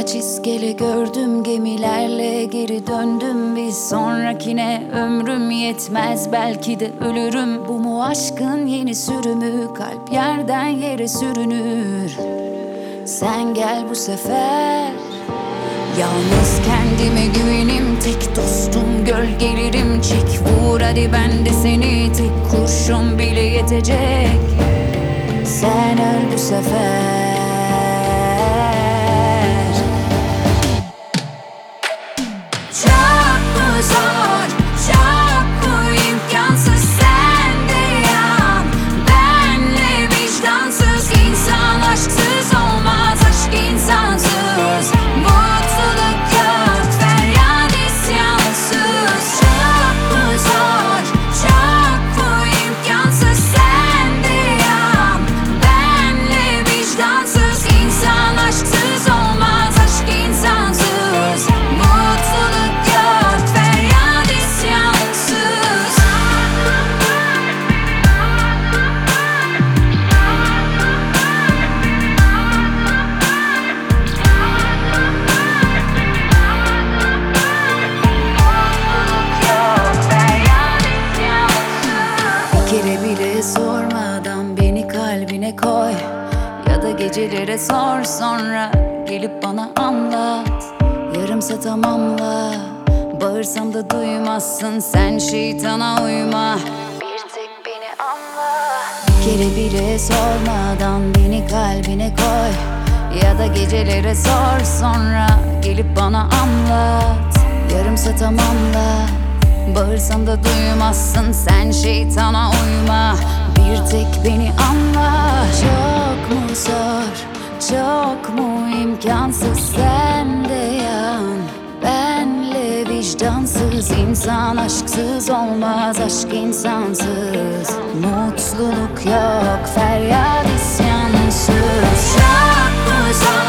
Dünya çizgili gördüm, gemilerle geri döndüm. Bir sonrakine ömrüm yetmez, belki de ölürüm. Bu mu aşkın yeni sürümü? Kalp yerden yere sürünür. Sen gel bu sefer. Yalnız kendime güvenim, tek dostum gölgelerim. Çek vur hadi, ben de seni, tek kurşun bile yetecek. Sen öl bu sefer. Çok mu zor, çok mu imkansız, sen de yan. Benle vicdansız insan aşksız olmaz, aşk insansız. Mutluluk yok, feryat isyansız. Çok mu zor, çok mu imkansız, sen de yan. Benle vicdansız insan aşksız olmaz, aşk insansız. Mutluluk yok, feryat isyansız. Bir kere bile sormadan beni kalbine koy. Ya da gecelere sor, sonra gelip bana anlat. Yarımsa tamamla, bağırsam da duymazsın, sen şeytana uyma. Bir tek beni anla. Bir kere bile sormadan beni kalbine koy. Ya da gecelere sor, sonra gelip bana anlat. Yarımsa tamamla, bağırsam da duymazsın, sen şeytana uyma. Bir tek beni anla. Çok mu zor, çok mu imkansız, sen de yan. Benle vicdansız insan aşksız olmaz, aşk insansız. Mutluluk yok, feryat isyansız. Çok mu zor,